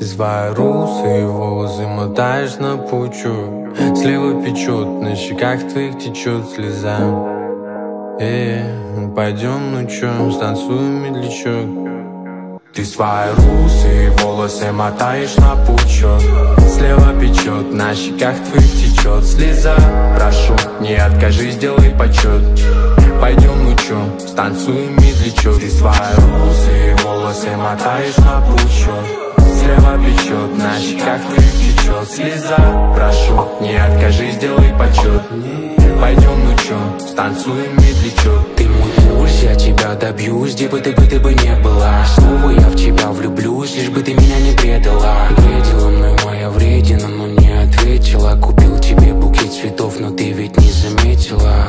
свои русые волосы мотаешь на пучок. Слева печет, на щеках твоих течет слеза. Пойдем, ну чё, станцуем медлячок. Ты свои русые волосы мотаешь на пучок. Слева печет, на щеках твоих течет слеза. Прошу, не откажи, сделай почет. Пойдем, ну чё, станцуем медлячок. Ты свои русые волосы мотаешь на пучок. Слева печет, на щеках твоих течет слеза. Прошу, не откажи, сделай почет. Пойдем, ну чё, станцуем медлячок. Ты мой пульс, я тебя добьюсь, где бы ты не была. Снова я в тебя влюблюсь, лишь бы ты меня не предала. Бредила мной моя вредина, но не ответила. Купил тебе букет цветов, но ты ведь не заметила.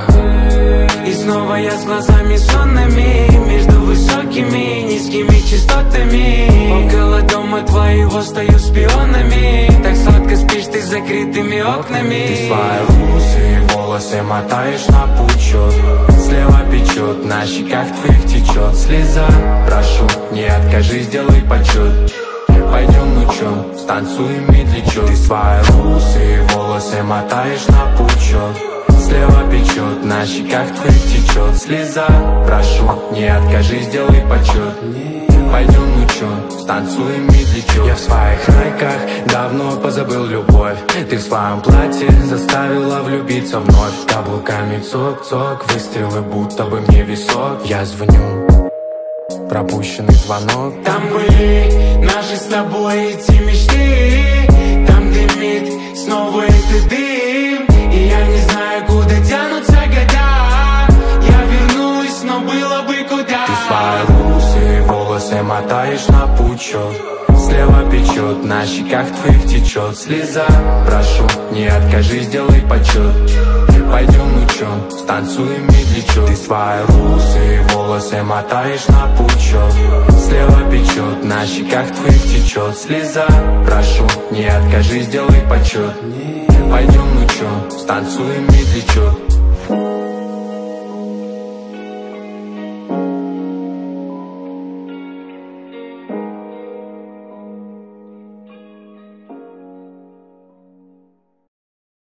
И снова я с глазами сонными, между высокими и низкими частотами. Около дома твоего стою шпионами. Так сладко спишь ты с закрытыми окнами. Ты свои русые волосы мотаешь на пучок. Слева печет, на щеках твоих течет слеза. Прошу, не откажи, сделай почет. Пойдем, ну чё, станцуем медлячок. Ты свои русые волосы мотаешь на пучок. Слева печет, на щеках твоих течет слеза. Прошу, не откажи, сделай почет. Пойдем, ну чё, станцуем медлячок. Я в своих найках давно позабыл любовь. Ты в своем платье заставила влюбиться вновь. Каблуками цок-цок, выстрелы будто бы мне висок. Я звоню, пропущенный звонок. Там были наши с тобой эти мечты. Там дымит снова этот дым. И я не знаю, куда тянутся года. Я вернусь, но было бы куда. Ты свои русые волосы мотаешь на пучок. Слева печет, на щеках твоих течет слеза. Прошу, не откажи, сделай почет. Пойдем, ну чё, станцуем медлячок. Ты свои русые волосы мотаешь на пучок. Слева печет, на щеках твоих течет слеза. Прошу, не откажи, сделай почет. Пойдем, ну чё, станцуем медлячок.